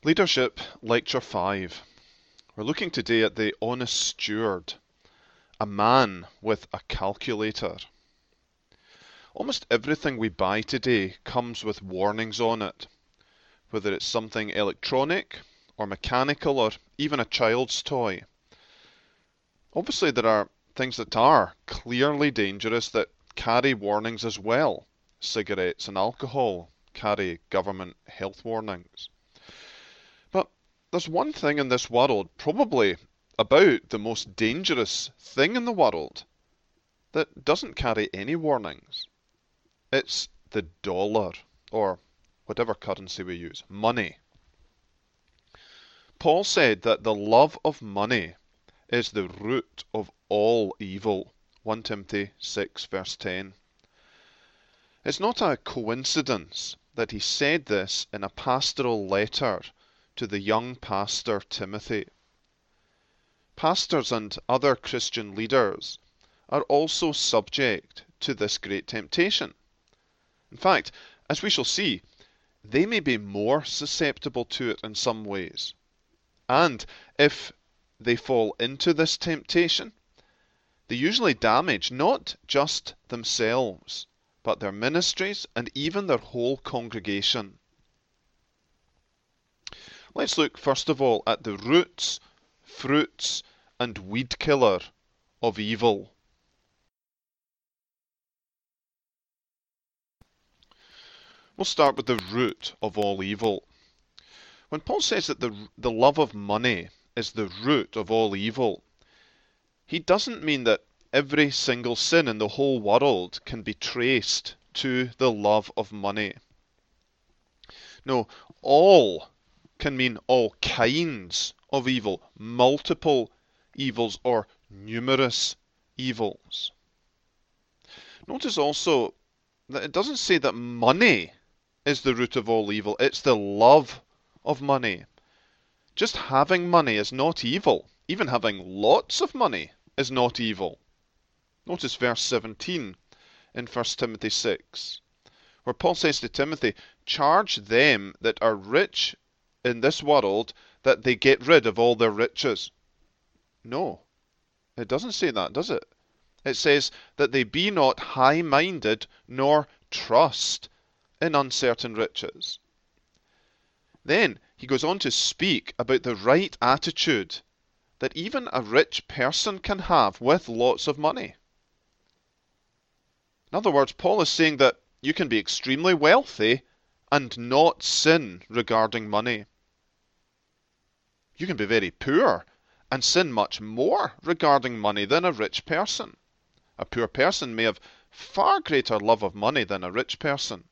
Leadership Lecture 5. We're looking today at the honest steward, a man with a calculator. Almost everything we buy today comes with warnings on it, whether it's something electronic or mechanical or even a child's toy. Obviously there are things that are clearly dangerous that carry warnings as well. Cigarettes and alcohol carry government health warnings. But there's one thing in this world, probably about the most dangerous thing in the world, that doesn't carry any warnings. It's the dollar, or whatever currency we use, money. Paul said that the love of money is the root of all evil. 1 Timothy 6 verse 10. It's not a coincidence that he said this in a pastoral letter to the young pastor Timothy. Pastors and other Christian leaders are also subject to this great temptation. In fact, as we shall see, they may be more susceptible to it in some ways. And if they fall into this temptation, they usually damage not just themselves, but their ministries and even their whole congregation. Let's look first of all at the roots, fruits, and weed killer of evil. We'll start with the root of all evil. When Paul says that the love of money is the root of all evil, he doesn't mean that every single sin in the whole world can be traced to the love of money. No, all can mean all kinds of evil, multiple evils or numerous evils. Notice also that it doesn't say that money is the root of all evil, it's the love of money. Just having money is not evil. Even having lots of money is not evil. Notice verse 17 in 1 Timothy 6, where Paul says to Timothy, charge them that are rich in this world that they get rid of all their riches. No, it doesn't say that, does it? It says that they be not high-minded nor trust in uncertain riches. Then he goes on to speak about the right attitude that even a rich person can have with lots of money. In other words, Paul is saying that you can be extremely wealthy and not sin regarding money. You can be very poor and sin much more regarding money than a rich person. A poor person may have far greater love of money than a rich person.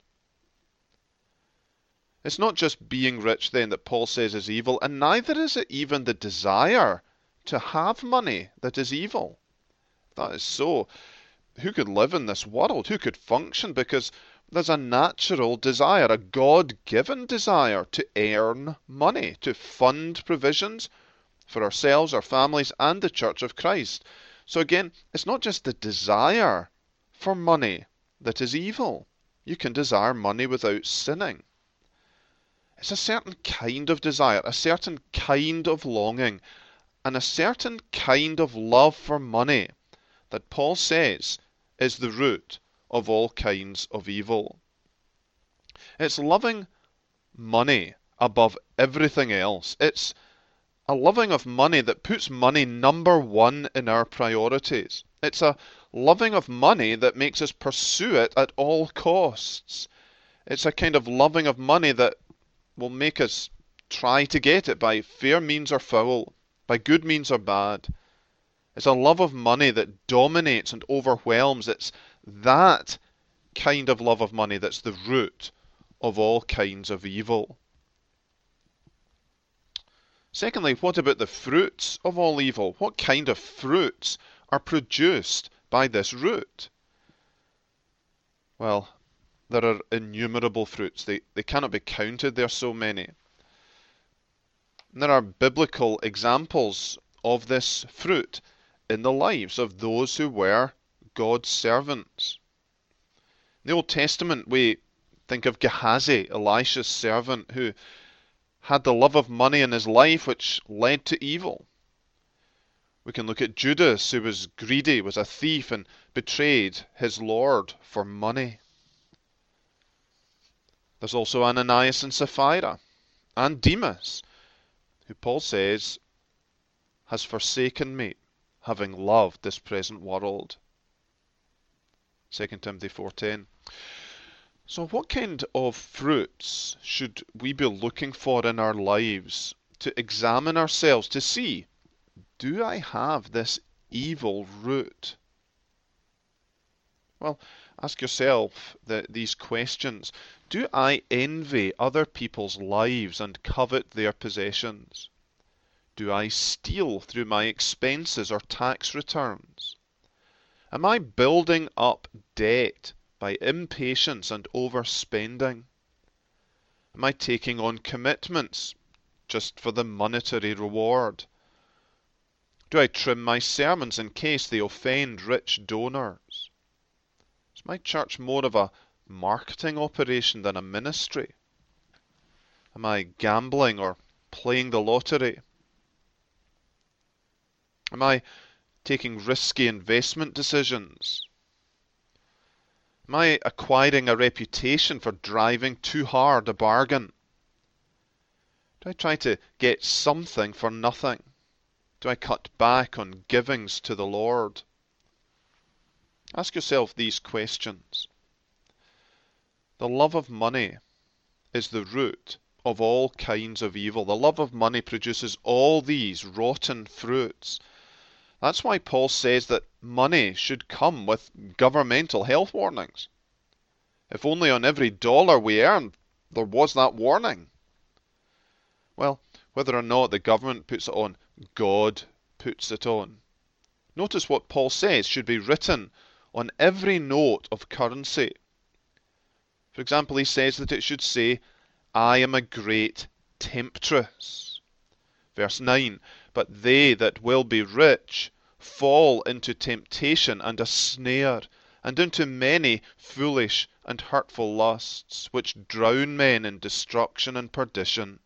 It's not just being rich then that Paul says is evil, and neither is it even the desire to have money that is evil. If that is so, who could live in this world? Who could function? Because there's a natural desire, a God-given desire to earn money, to fund provisions for ourselves, our families, and the Church of Christ. So again, it's not just the desire for money that is evil. You can desire money without sinning. It's a certain kind of desire, a certain kind of longing, and a certain kind of love for money that Paul says is the root of all kinds of evil. It's loving money above everything else. It's a loving of money that puts money number one in our priorities. It's a loving of money that makes us pursue it at all costs. It's a kind of loving of money that will make us try to get it by fair means or foul, by good means or bad. It's a love of money that dominates and overwhelms. It's that kind of love of money that's the root of all kinds of evil. Secondly, what about the fruits of all evil? What kind of fruits are produced by this root? Well, there are innumerable fruits. They cannot be counted. There are so many. And there are biblical examples of this fruit in the lives of those who were God's servants. In the Old Testament, we think of Gehazi, Elisha's servant, who had the love of money in his life, which led to evil. We can look at Judas, who was greedy, was a thief, and betrayed his Lord for money. There's also Ananias and Sapphira, and Demas, who Paul says has forsaken me, having loved this present world. 2 Timothy 4:10. So what kind of fruits should we be looking for in our lives to examine ourselves to see, do I have this evil root? Well, ask yourself these questions. Do I envy other people's lives and covet their possessions? Do I steal through my expenses or tax returns? Am I building up debt by impatience and overspending? Am I taking on commitments just for the monetary reward? Do I trim my sermons in case they offend rich donors? Is my church more of a marketing operation than a ministry? Am I gambling or playing the lottery? Am I taking risky investment decisions? Am I acquiring a reputation for driving too hard a bargain? Do I try to get something for nothing? Do I cut back on givings to the Lord? Ask yourself these questions. The love of money is the root of all kinds of evil. The love of money produces all these rotten fruits. That's why Paul says that money should come with governmental health warnings. If only on every dollar we earn there was that warning. Well, whether or not the government puts it on, God puts it on. Notice what Paul says should be written on every note of currency. For example, he says that it should say, I am a great temptress. Verse 9, but they that will be rich fall into temptation and a snare, and into many foolish and hurtful lusts, which drown men in destruction and perdition.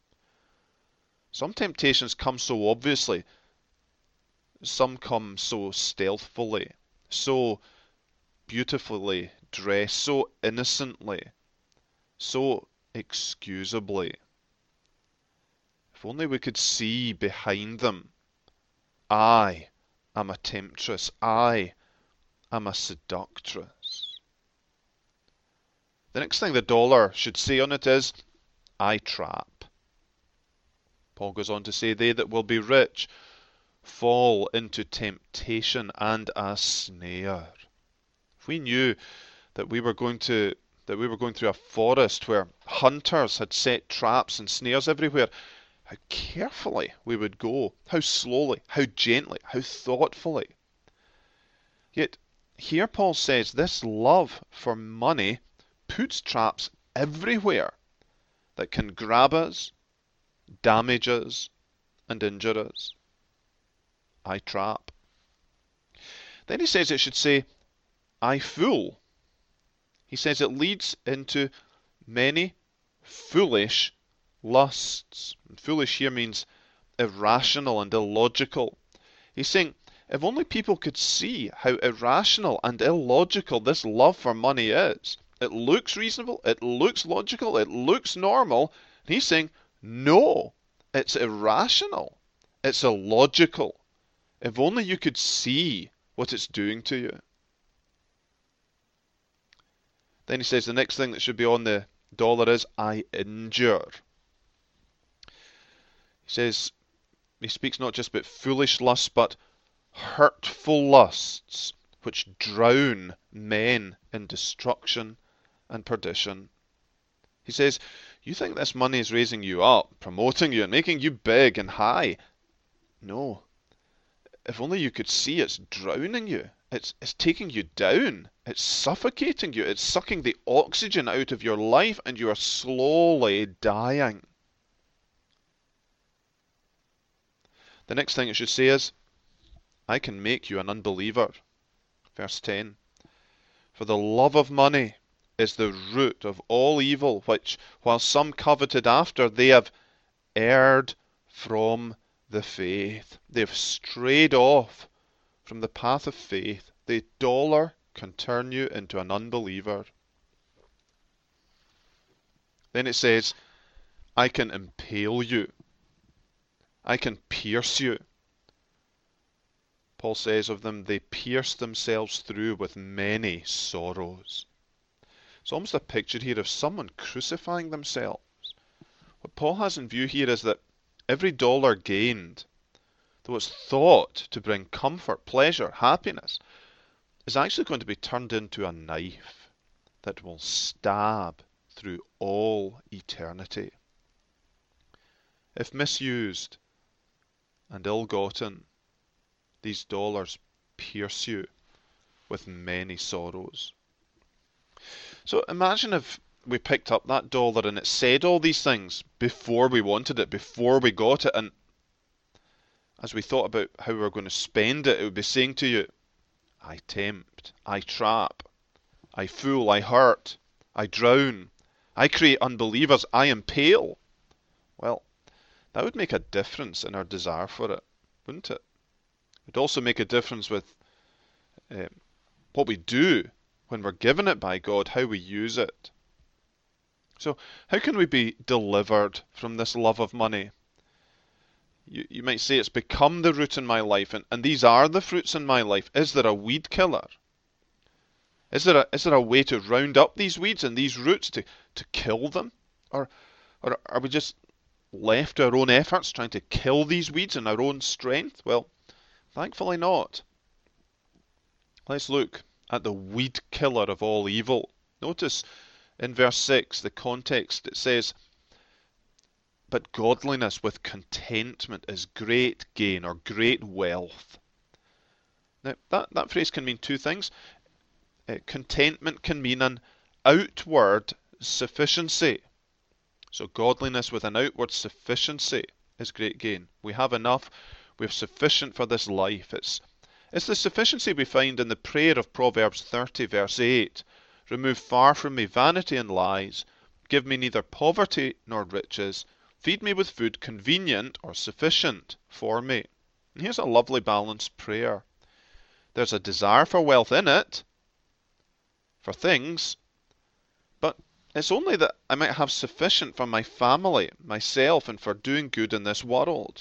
Some temptations come so obviously, some come so stealthily, so beautifully dressed, so innocently, so excusably. If only we could see behind them. I am a temptress. I am a seductress. The next thing the dollar should say on it is, I trap. Paul goes on to say, they that will be rich fall into temptation and a snare. If we knew that we were going through a forest where hunters had set traps and snares everywhere, how carefully we would go, how slowly, how gently, how thoughtfully. Yet here Paul says this love for money puts traps everywhere that can grab us, damage us, and injure us. I trap. Then he says it should say, I fool. He says it leads into many foolish lusts. And foolish here means irrational and illogical. He's saying, if only people could see how irrational and illogical this love for money is. It looks reasonable, it looks logical, it looks normal. And he's saying, no, it's irrational, it's illogical. If only you could see what it's doing to you. Then he says the next thing that should be on the dollar is, I injure. He says, he speaks not just about foolish lusts, but hurtful lusts, which drown men in destruction and perdition. He says, you think this money is raising you up, promoting you, and making you big and high. No. If only you could see it's drowning you. It's taking you down. It's suffocating you. It's sucking the oxygen out of your life, and you are slowly dying. The next thing it should say is, I can make you an unbeliever. Verse 10. For the love of money is the root of all evil, which, while some coveted after, they have erred from the faith. They've strayed off from the path of faith. The dollar can turn you into an unbeliever. Then it says, I can impale you. I can pierce you. Paul says of them, they pierce themselves through with many sorrows. It's almost a picture here of someone crucifying themselves. What Paul has in view here is that every dollar gained, though it's thought to bring comfort, pleasure, happiness, is actually going to be turned into a knife that will stab through all eternity. If misused and ill-gotten, these dollars pierce you with many sorrows. So imagine if we picked up that dollar and it said all these things before we wanted it, before we got it, and as we thought about how we were going to spend it, it would be saying to you, I tempt, I trap, I fool, I hurt, I drown, I create unbelievers, I impale. Well, that would make a difference in our desire for it, wouldn't it? It would also make a difference with what we do when we're given it by God, how we use it. So, how can we be delivered from this love of money? You might say it's become the root in my life, and these are the fruits in my life. Is there a weed killer? Is there a way to round up these weeds and these roots to kill them? Or are we just left to our own efforts trying to kill these weeds in our own strength? Well, thankfully not. Let's look at the weed killer of all evil. Notice in verse 6, the context, it says, but godliness with contentment is great gain or great wealth. Now, that phrase can mean two things. Contentment can mean an outward sufficiency. So godliness with an outward sufficiency is great gain. We have enough, we have sufficient for this life. It's the sufficiency we find in the prayer of Proverbs 30 verse 8. Remove far from me vanity and lies. Give me neither poverty nor riches. Feed me with food convenient or sufficient for me. And here's a lovely balanced prayer. There's a desire for wealth in it, for things, but it's only that I might have sufficient for my family, myself, and for doing good in this world.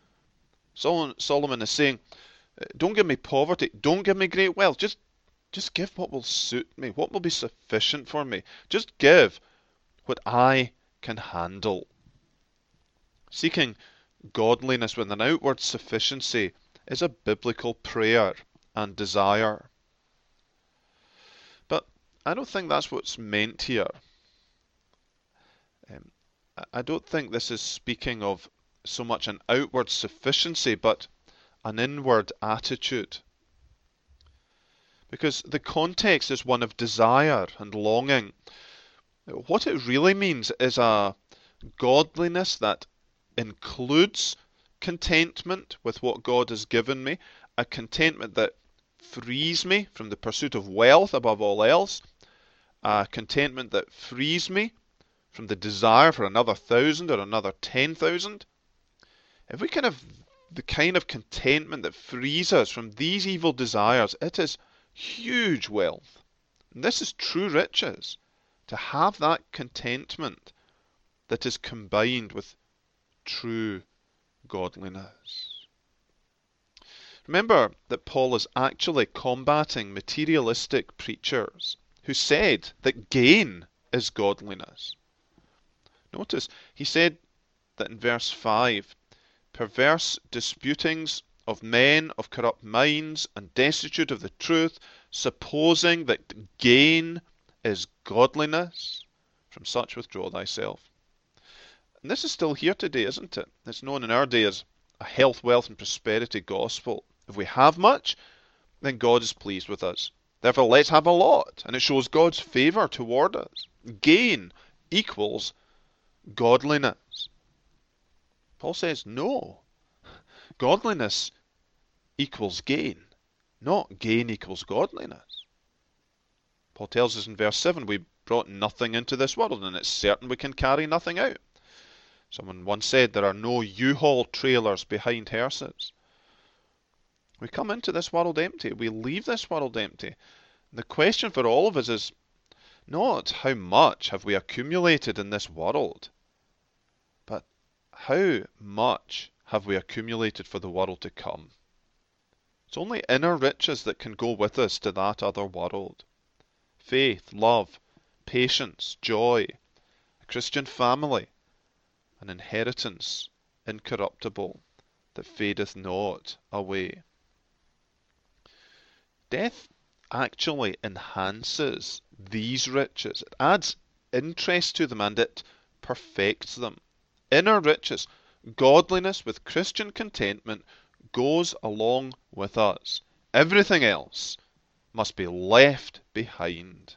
Solomon is saying, don't give me poverty, don't give me great wealth, just give what will suit me, what will be sufficient for me. Just give what I can handle. Seeking godliness with an outward sufficiency is a biblical prayer and desire. But I don't think that's what's meant here. I don't think this is speaking of so much an outward sufficiency, but an inward attitude. Because the context is one of desire and longing. What it really means is a godliness that includes contentment with what God has given me, a contentment that frees me from the pursuit of wealth above all else, a contentment that frees me from the desire for another 1,000 or another 10,000. If we can have the kind of contentment that frees us from these evil desires, it is huge wealth. And this is true riches, to have that contentment that is combined with true godliness. Remember that Paul is actually combating materialistic preachers who said that gain is godliness. Notice, he said that in verse 5, perverse disputings of men of corrupt minds and destitute of the truth, supposing that gain is godliness, from such withdraw thyself. And this is still here today, isn't it? It's known in our day as a health, wealth and prosperity gospel. If we have much, then God is pleased with us. Therefore, let's have a lot. And it shows God's favour toward us. Gain equals godliness. Paul says, no. Godliness equals gain, not gain equals godliness. Paul tells us in verse 7, we brought nothing into this world, and it's certain we can carry nothing out. Someone once said there are no U-Haul trailers behind hearses. We come into this world empty. We leave this world empty. The question for all of us is not how much have we accumulated in this world, but how much have we accumulated for the world to come? It's only inner riches that can go with us to that other world. Faith, love, patience, joy, a Christian family, an inheritance incorruptible that fadeth not away. Death actually enhances these riches. It adds interest to them and it perfects them. Inner riches, godliness with Christian contentment goes along with us. Everything else must be left behind.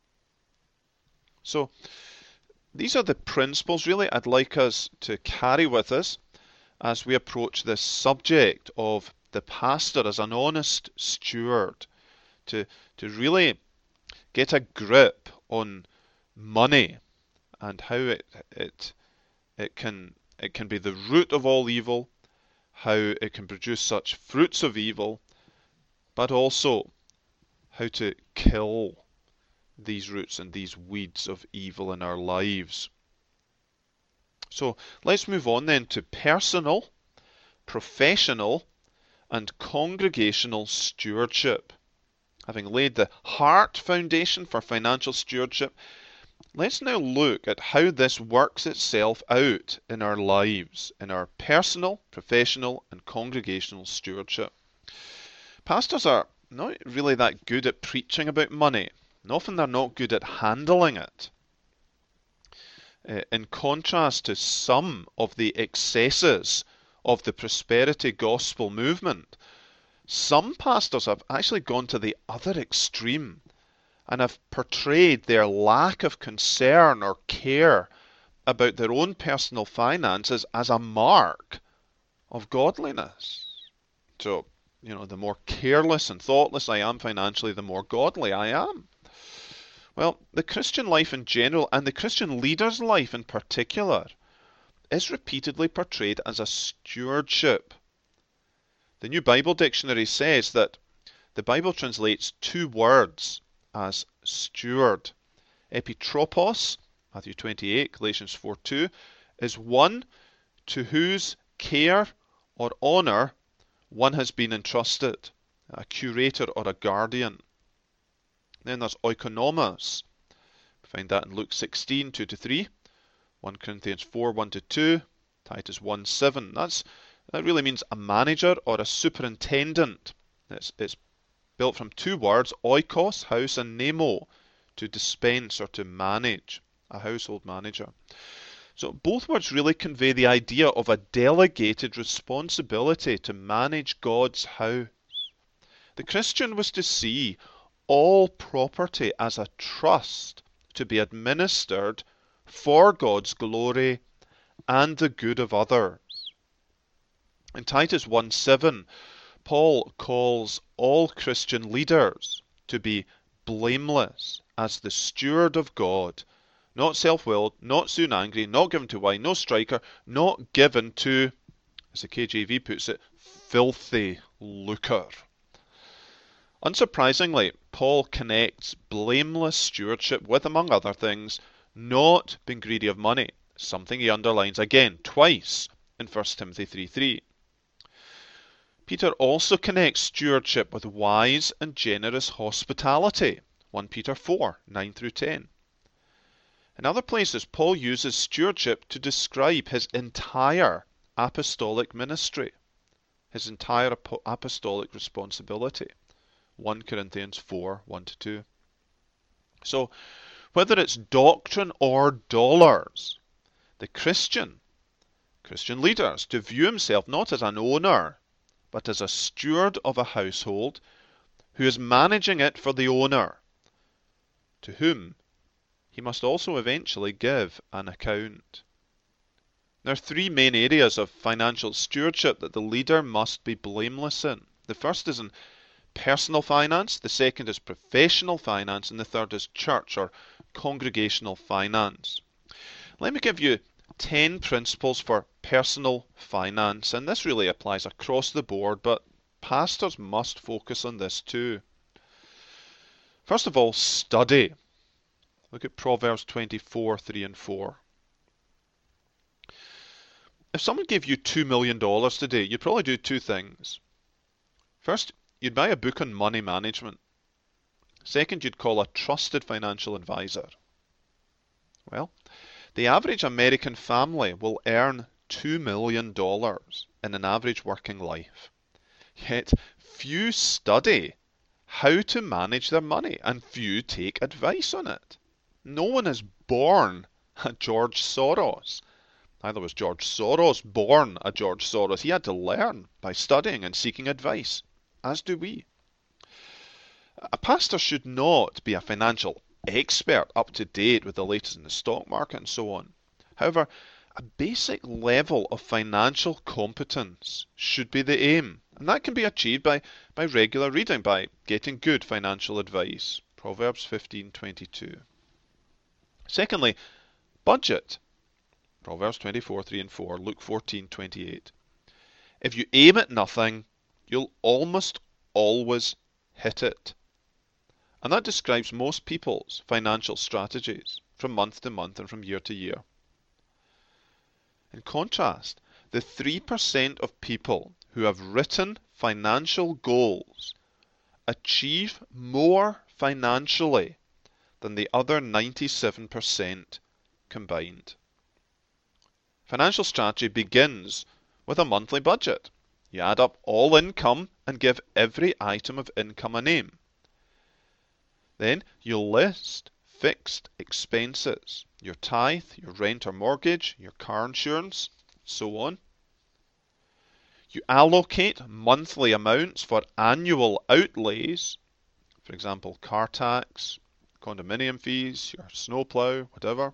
So, these are the principles really I'd like us to carry with us as we approach this subject of the pastor as an honest steward, to really get a grip on money and how it can be the root of all evil, how it can produce such fruits of evil, but also how to kill these roots and these weeds of evil in our lives. So let's move on then to personal, professional, and congregational stewardship. Having laid the heart foundation for financial stewardship, let's now look at how this works itself out in our lives, in our personal, professional, and congregational stewardship. Pastors are not really that good at preaching about money, and often they're not good at handling it. In contrast to some of the excesses of the prosperity gospel movement, some pastors have actually gone to the other extreme and have portrayed their lack of concern or care about their own personal finances as a mark of godliness. So, the more careless and thoughtless I am financially, the more godly I am. Well, the Christian life in general, and the Christian leader's life in particular, is repeatedly portrayed as a stewardship. The New Bible Dictionary says that the Bible translates two words as steward. Epitropos, Matthew 28, Galatians 4:2, is one to whose care or honour one has been entrusted, a curator or a guardian. Then there's oikonomos. We find that in Luke 16, 2-3, 1 Corinthians 4, 1-2, Titus 1:7. That really means a manager or a superintendent. It's built from two words, oikos, house, and nemo, to dispense or to manage, a household manager. So both words really convey the idea of a delegated responsibility to manage God's house. The Christian was to see all property as a trust to be administered for God's glory and the good of others. In Titus 1:7, Paul calls all Christian leaders to be blameless as the steward of God, not self-willed, not soon angry, not given to wine, no striker, not given to, as the KJV puts it, filthy lucre. Unsurprisingly, Paul connects blameless stewardship with, among other things, not being greedy of money, something he underlines again twice in 1 Timothy 3:3. Peter also connects stewardship with wise and generous hospitality, 1 Peter 4, 9-10. In other places, Paul uses stewardship to describe his entire apostolic ministry, his entire apostolic responsibility, 1 Corinthians 4, 1-2. So, whether it's doctrine or dollars, the Christian leader is to view himself not as an owner, but as a steward of a household who is managing it for the owner, to whom he must also eventually give an account. There are three main areas of financial stewardship that the leader must be blameless in. The first is in personal finance, the second is professional finance, and the third is church or congregational finance. Let me give you 10 principles for personal finance, and this really applies across the board, but pastors must focus on this too. First of all, study. Look at Proverbs 24, 3 and 4. If someone gave you $2 million today, you'd probably do two things. First, you'd buy a book on money management. Second, you'd call a trusted financial advisor. Well, the average American family will earn $2 million in an average working life. Yet, few study how to manage their money and few take advice on it. No one is born a George Soros. Neither was George Soros born a George Soros. He had to learn by studying and seeking advice, as do we. A pastor should not be a financial expert up to date with the latest in the stock market and so on. However, a basic level of financial competence should be the aim, and that can be achieved by regular reading, by getting good financial advice. Proverbs 15:22. Secondly, budget. Proverbs 24, 3 and 4, Luke 14:28. If you aim at nothing, you'll almost always hit it. And that describes most people's financial strategies from month to month and from year to year. In contrast, the 3% of people who have written financial goals achieve more financially than the other 97% combined. Financial strategy begins with a monthly budget. You add up all income and give every item of income a name. Then you list fixed expenses, your tithe, your rent or mortgage, your car insurance, so on. You allocate monthly amounts for annual outlays, for example, car tax, condominium fees, your snowplow, whatever.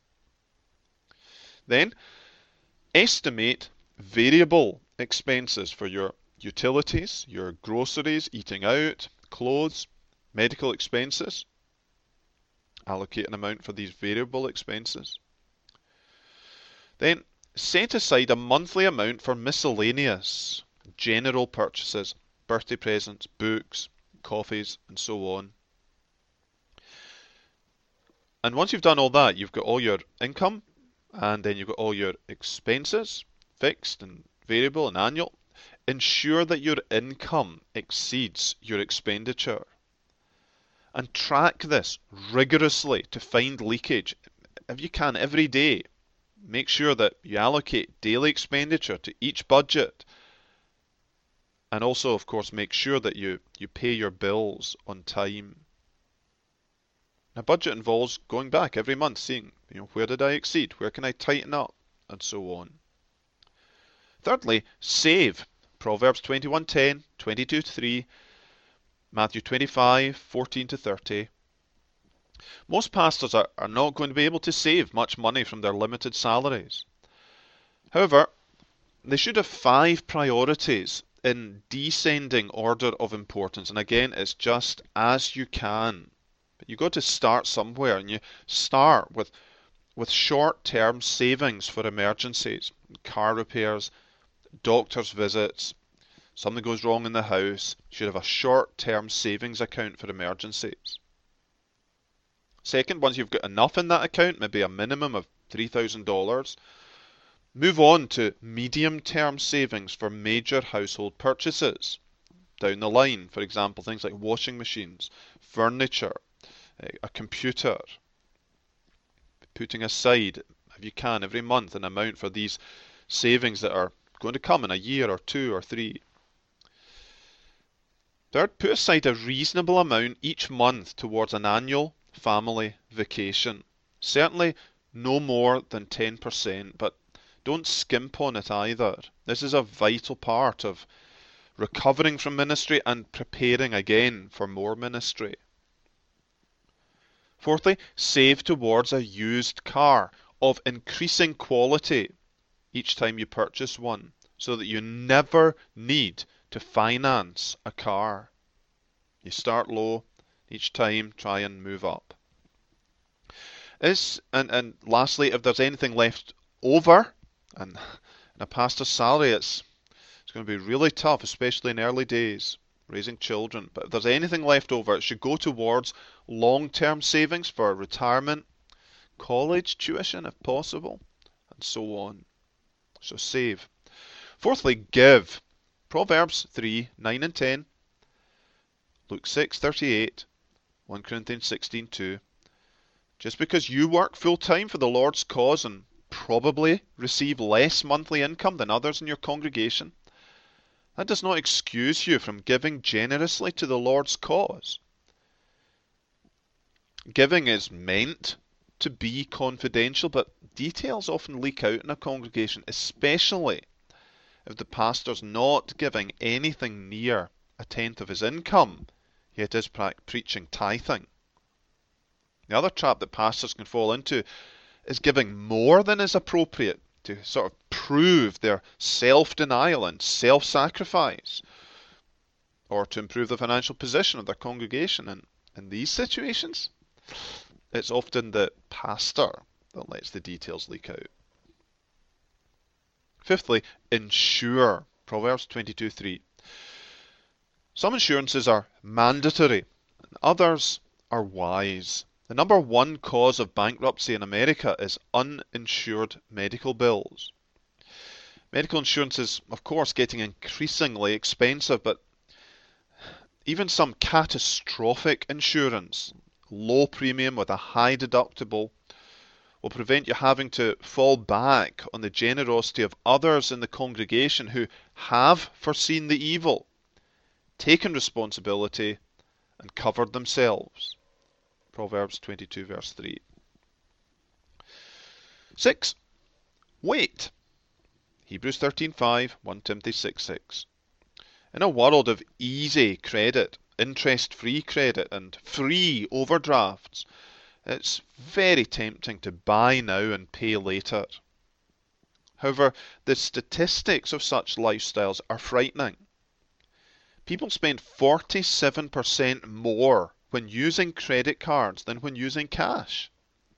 Then estimate variable expenses for your utilities, your groceries, eating out, clothes, medical expenses. Allocate an amount for these variable expenses. Then set aside a monthly amount for miscellaneous, general purchases, birthday presents, books, coffees, and so on. And once you've done all that, you've got all your income, and then you've got all your expenses, fixed and variable and annual. Ensure that your income exceeds your expenditure. And track this rigorously to find leakage. If you can, every day, make sure that you allocate daily expenditure to each budget. And also, of course, make sure that you pay your bills on time. A budget involves going back every month, seeing, where did I exceed, where can I tighten up, and so on. Thirdly, save. Proverbs 21:10, 22:3, Matthew 25:14-30. Most pastors are not going to be able to save much money from their limited salaries. However, they should have 5 priorities in descending order of importance. And again, it's just as you can. But you've got to start somewhere, and you start with short-term savings for emergencies, car repairs, doctor's visits, something goes wrong in the house. You should have a short-term savings account for emergencies. Second, once you've got enough in that account, maybe a minimum of $3,000, move on to medium-term savings for major household purchases down the line. For example, things like washing machines, furniture, a computer. Putting aside, if you can, every month an amount for these savings that are going to come in a year or 2 or 3. Third, put aside a reasonable amount each month towards an annual family vacation. Certainly no more than 10%, but don't skimp on it either. This is a vital part of recovering from ministry and preparing again for more ministry. Fourthly, save towards a used car of increasing quality each time you purchase one, so that you never need to finance a car. You start low, each time try and move up. And lastly, if there's anything left over, and a pastor's salary, it's going to be really tough, especially in early days, raising children. But if there's anything left over, it should go towards long-term savings for retirement, college tuition if possible, and so on. So save. Fourthly, give. Proverbs 3, 9 and 10, Luke 6, 38, 1 Corinthians 16, 2. Just because you work full-time for the Lord's cause and probably receive less monthly income than others in your congregation, that does not excuse you from giving generously to the Lord's cause. Giving is meant to be confidential, but details often leak out in a congregation, especially if the pastor's not giving anything near a tenth of his income, yet is preaching tithing. The other trap that pastors can fall into is giving more than is appropriate to sort of prove their self-denial and self-sacrifice, or to improve the financial position of their congregation. And in these situations, it's often the pastor that lets the details leak out. Fifthly, insure. Proverbs 22:3. Some insurances are mandatory, and others are wise. The number one cause of bankruptcy in America is uninsured medical bills. Medical insurance is, of course, getting increasingly expensive, but even some catastrophic insurance, low premium with a high deductible, will prevent you having to fall back on the generosity of others in the congregation who have foreseen the evil, taken responsibility, and covered themselves. Proverbs 22 verse 3. 6. Wait. Hebrews 13:5, 1 Timothy 6:6. In a world of easy credit, interest-free credit, and free overdrafts, it's very tempting to buy now and pay later. However, the statistics of such lifestyles are frightening. People spend 47% more when using credit cards than when using cash.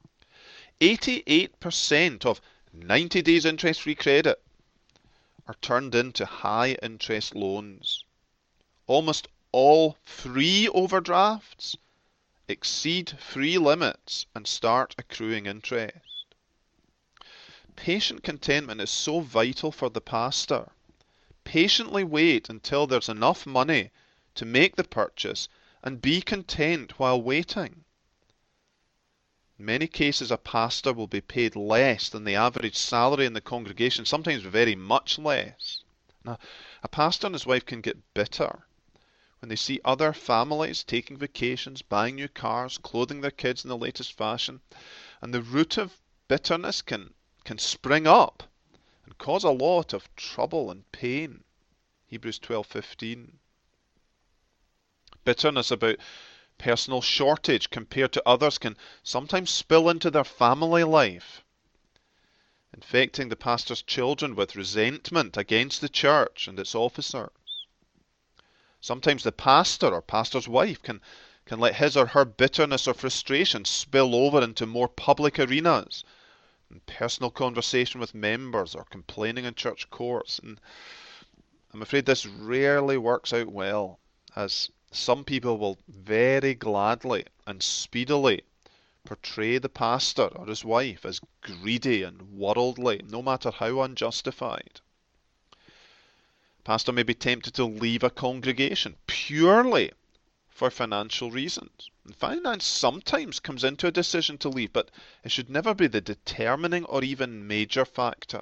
88% of 90 days interest-free credit are turned into high-interest loans. Almost all free overdrafts exceed free limits and start accruing interest. Patient contentment is so vital for the pastor. Patiently wait until there's enough money to make the purchase and be content while waiting. In many cases, a pastor will be paid less than the average salary in the congregation, sometimes very much less. Now, a pastor and his wife can get bitter when they see other families taking vacations, buying new cars, clothing their kids in the latest fashion, and the root of bitterness can spring up and cause a lot of trouble and pain. Hebrews 12:15. Bitterness about personal shortage compared to others can sometimes spill into their family life, infecting the pastor's children with resentment against the church and its officers. Sometimes the pastor or pastor's wife can let his or her bitterness or frustration spill over into more public arenas, in personal conversation with members or complaining in church courts. And I'm afraid this rarely works out well, as some people will very gladly and speedily portray the pastor or his wife as greedy and worldly, no matter how unjustified. Pastor may be tempted to leave a congregation purely for financial reasons. And finance sometimes comes into a decision to leave, but it should never be the determining or even major factor.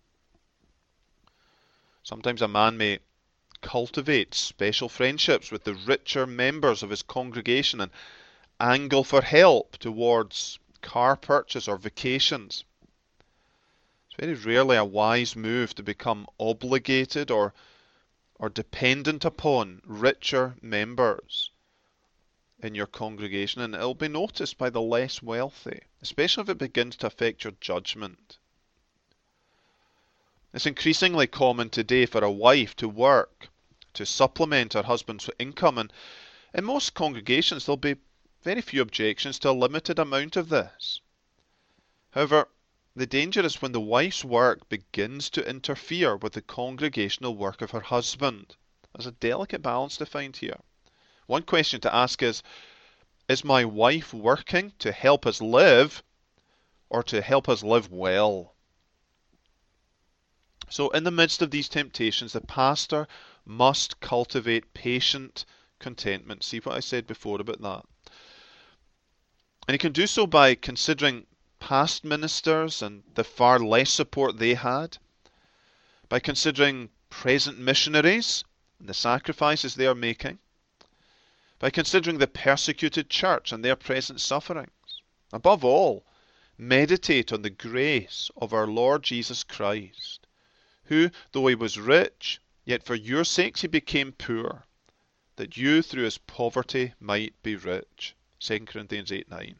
Sometimes a man may cultivate special friendships with the richer members of his congregation and angle for help towards car purchase or vacations. It's very rarely a wise move to become obligated or dependent upon richer members in your congregation, and it'll be noticed by the less wealthy, especially if it begins to affect your judgment. It's increasingly common today for a wife to work to supplement her husband's income, and in most congregations there'll be very few objections to a limited amount of this. However, The danger is when the wife's work begins to interfere with the congregational work of her husband. There's a delicate balance to find here. One question to ask is my wife working to help us live or to help us live well? So in the midst of these temptations, the pastor must cultivate patient contentment. See what I said before about that. And he can do so by considering past ministers and the far less support they had, by considering present missionaries and the sacrifices they are making, by considering the persecuted church and their present sufferings. Above all, meditate on the grace of our Lord Jesus Christ, who, though he was rich, yet for your sakes he became poor, that you through his poverty might be rich. 2 Corinthians 8:9.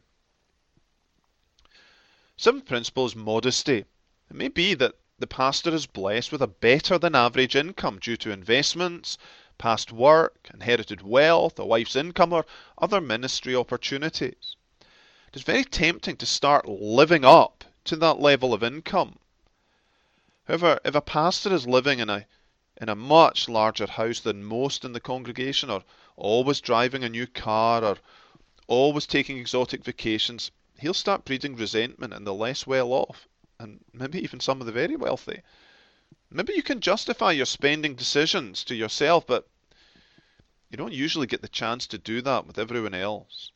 Seventh principle is modesty. It may be that the pastor is blessed with a better than average income due to investments, past work, inherited wealth, a wife's income, or other ministry opportunities. It is very tempting to start living up to that level of income. However, if a pastor is living in a much larger house than most in the congregation, or always driving a new car, or always taking exotic vacations, he'll start breeding resentment in the less well off, and maybe even some of the very wealthy. Maybe you can justify your spending decisions to yourself, but you don't usually get the chance to do that with everyone else.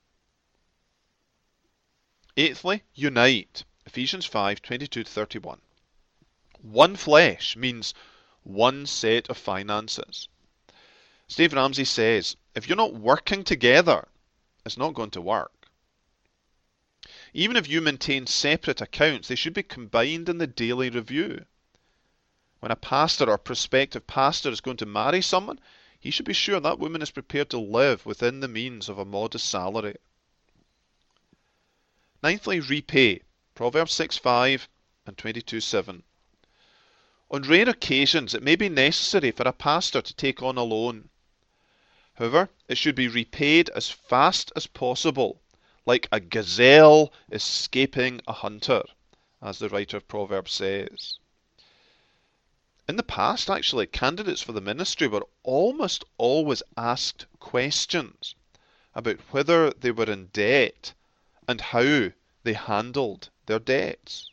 Eighthly, unite. Ephesians 5:22-31. One flesh means one set of finances. Dave Ramsey says, if you're not working together, it's not going to work. Even if you maintain separate accounts, they should be combined in the daily review. When a pastor or prospective pastor is going to marry someone, he should be sure that woman is prepared to live within the means of a modest salary. Ninthly, repay. Proverbs 6:5 and 22:7. On rare occasions, it may be necessary for a pastor to take on a loan. However, it should be repaid as fast as possible, like a gazelle escaping a hunter, as the writer of Proverbs says. In the past, actually, candidates for the ministry were almost always asked questions about whether they were in debt and how they handled their debts.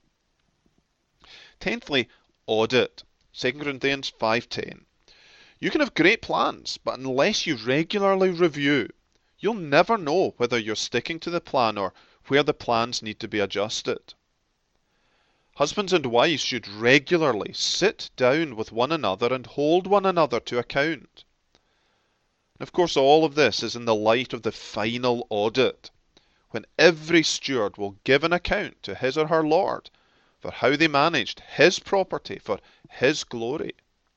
Tenthly, audit. 2 Corinthians 5:10. You can have great plans, but unless you regularly review, you'll never know whether you're sticking to the plan or where the plans need to be adjusted. Husbands and wives should regularly sit down with one another and hold one another to account. And of course, all of this is in the light of the final audit, when every steward will give an account to his or her Lord for how they managed his property for his glory.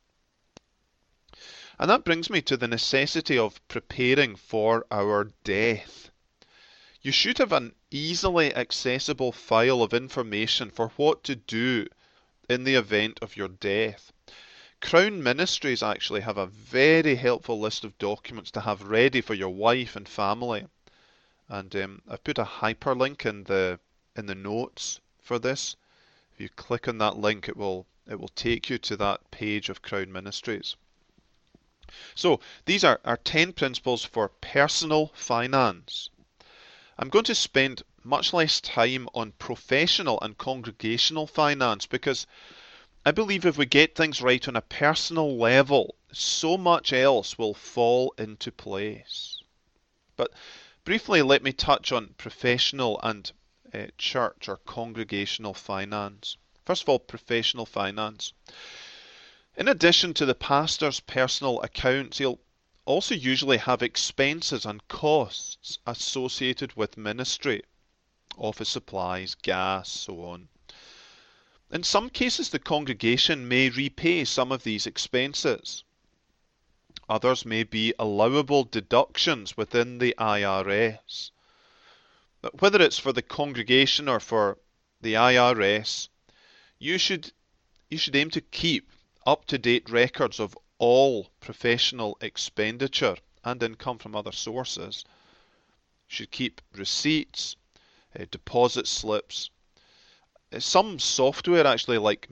And that brings me to the necessity of preparing for our death. You should have an easily accessible file of information for what to do in the event of your death. Crown Ministries actually have a very helpful list of documents to have ready for your wife and family. And I've put a hyperlink in the notes for this. If you click on that link, it will take you to that page of Crown Ministries. So these are our 10 principles for personal finance. I'm going to spend much less time on professional and congregational finance because I believe if we get things right on a personal level, so much else will fall into place. But briefly, let me touch on professional and church or congregational finance. First of all, professional finance. In addition to the pastor's personal accounts, he'll also usually have expenses and costs associated with ministry, office supplies, gas, so on. In some cases, the congregation may repay some of these expenses. Others may be allowable deductions within the IRS. But whether it's for the congregation or for the IRS, you should aim to keep up-to-date records of all professional expenditure and income from other sources. You should keep receipts, deposit slips, Some software actually like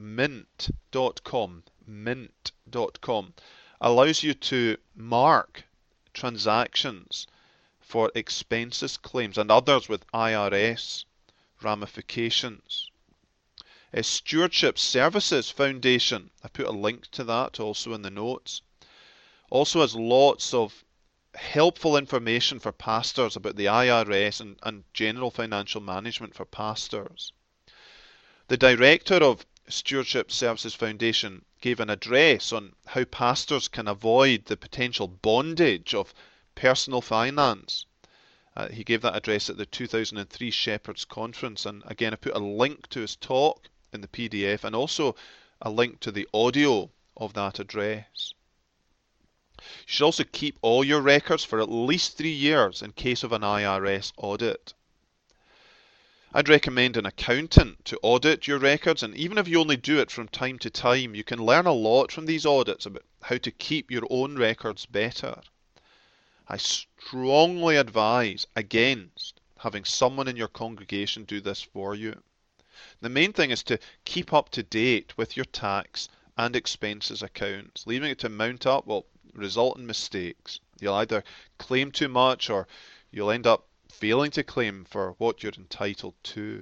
Mint.com allows you to mark transactions for expenses claims and others with IRS ramifications. Stewardship Services Foundation, I put a link to that also in the notes, also has lots of helpful information for pastors about the IRS and general financial management for pastors. The director of Stewardship Services Foundation gave an address on how pastors can avoid the potential bondage of personal finance. He gave that address at the 2003 Shepherds Conference, and again I put a link to his talk in the PDF and also a link to the audio of that address. You should also keep all your records for at least 3 years in case of an IRS audit. I'd recommend an accountant to audit your records, and even if you only do it from time to time, you can learn a lot from these audits about how to keep your own records better. I strongly advise against having someone in your congregation do this for you. The main thing is to keep up to date with your tax and expenses accounts. Leaving it to mount up will result in mistakes. You'll either claim too much or you'll end up failing to claim for what you're entitled to.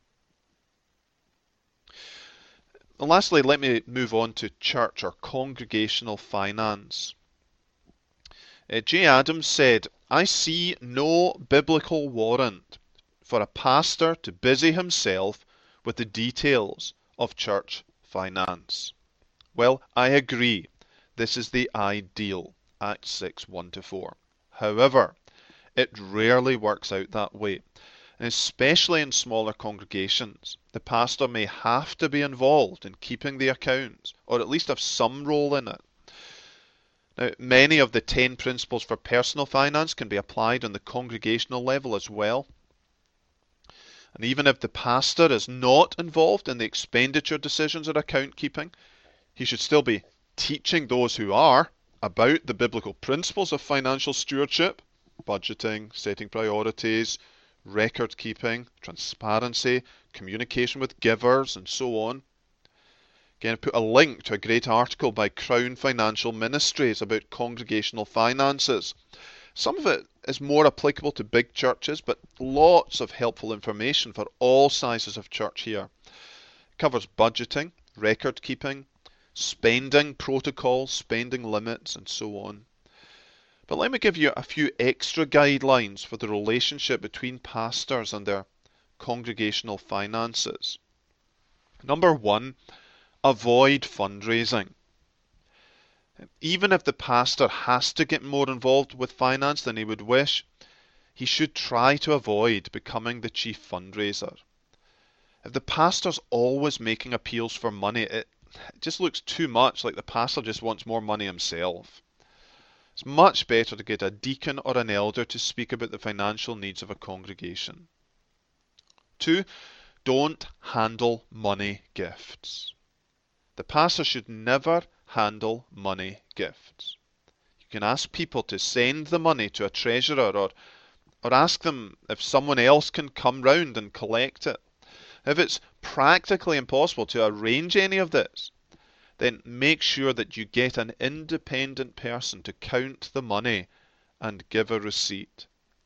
And lastly, let me move on to church or congregational finance. J. Adams said, "I see no biblical warrant for a pastor to busy himself with the details of church finance." Well, I agree. This is the ideal, Acts 6, 1-4. However, it rarely works out that way. And especially in smaller congregations, the pastor may have to be involved in keeping the accounts, or at least have some role in it. Now, many of the 10 principles for personal finance can be applied on the congregational level as well. And even if the pastor is not involved in the expenditure decisions or account keeping, he should still be teaching those who are about the biblical principles of financial stewardship, budgeting, setting priorities, record keeping, transparency, communication with givers, and so on. Again, I put a link to a great article by Crown Financial Ministries about congregational finances. Some of it is more applicable to big churches, but lots of helpful information for all sizes of church here. It covers budgeting, record keeping, spending protocols, spending limits, and so on. But let me give you a few extra guidelines for the relationship between pastors and their congregational finances. Number 1, avoid fundraising. Even if the pastor has to get more involved with finance than he would wish, he should try to avoid becoming the chief fundraiser. If the pastor's always making appeals for money, it just looks too much like the pastor just wants more money himself. It's much better to get a deacon or an elder to speak about the financial needs of a congregation. 2, don't handle money gifts. The pastor should never handle money gifts. You can ask people to send the money to a treasurer or ask them if someone else can come round and collect it. If it's practically impossible to arrange any of this, then make sure that you get an independent person to count the money and give a receipt.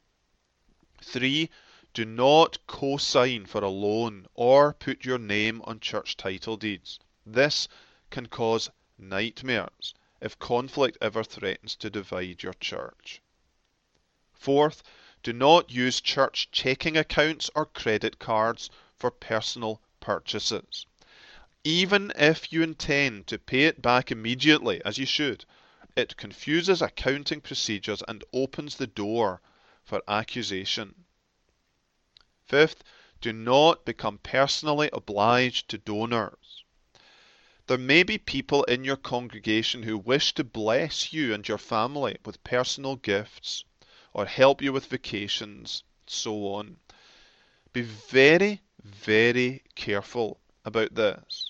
3, do not co-sign for a loan or put your name on church title deeds. This can cause nightmares if conflict ever threatens to divide your church. 4th, do not use church checking accounts or credit cards for personal purchases. Even if you intend to pay it back immediately, as you should, it confuses accounting procedures and opens the door for accusation. 5th, do not become personally obliged to donors. There may be people in your congregation who wish to bless you and your family with personal gifts or help you with vacations, so on. Be very, very careful about this.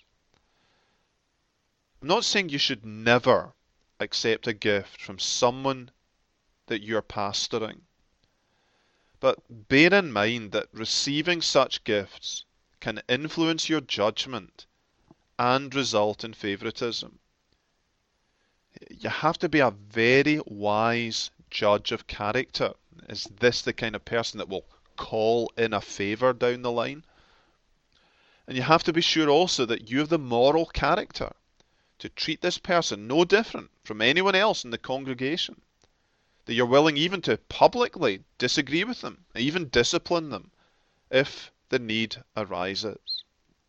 I'm not saying you should never accept a gift from someone that you're pastoring, but bear in mind that receiving such gifts can influence your judgment and result in favoritism. You have to be a very wise judge of character. Is this the kind of person that will call in a favour down the line? And you have to be sure also that you have the moral character to treat this person no different from anyone else in the congregation. That you're willing even to publicly disagree with them, even discipline them, if the need arises.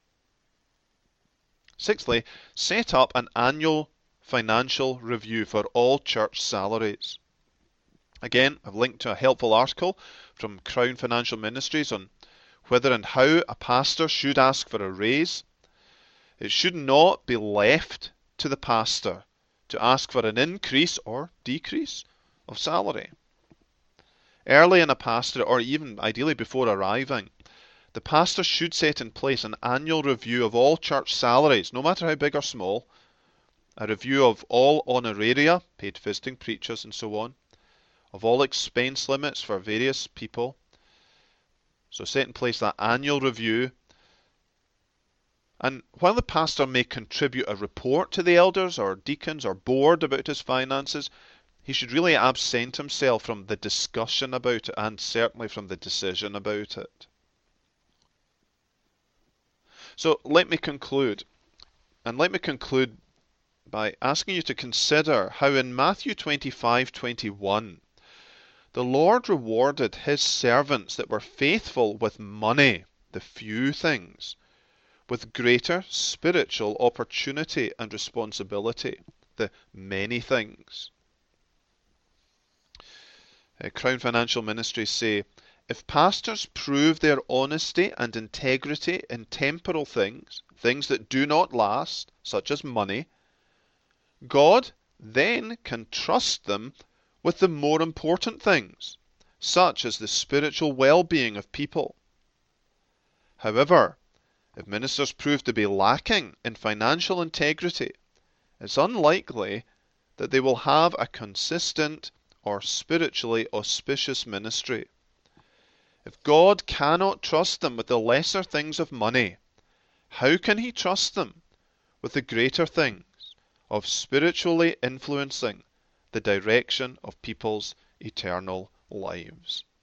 Sixthly, set up an annual financial review for all church salaries. Again, I've linked to a helpful article from Crown Financial Ministries on whether and how a pastor should ask for a raise. It should not be left to the pastor to ask for an increase or decrease of salary. Early in a pastorate, or even ideally before arriving, the pastor should set in place an annual review of all church salaries, no matter how big or small, a review of all honoraria, paid visiting preachers and so on, of all expense limits for various people. So set in place that annual review. And while the pastor may contribute a report to the elders or deacons or board about his finances, he should really absent himself from the discussion about it and certainly from the decision about it. So let me conclude. And let me conclude by asking you to consider how in Matthew 25:21, the Lord rewarded his servants that were faithful with money, the few things, with greater spiritual opportunity and responsibility, the many things. Crown Financial Ministries say, if pastors prove their honesty and integrity in temporal things, things that do not last, such as money, God then can trust them with the more important things, such as the spiritual well-being of people. However, if ministers prove to be lacking in financial integrity, it's unlikely that they will have a consistent or spiritually auspicious ministry. If God cannot trust them with the lesser things of money, how can he trust them with the greater things of spiritually influencing the direction of people's eternal lives?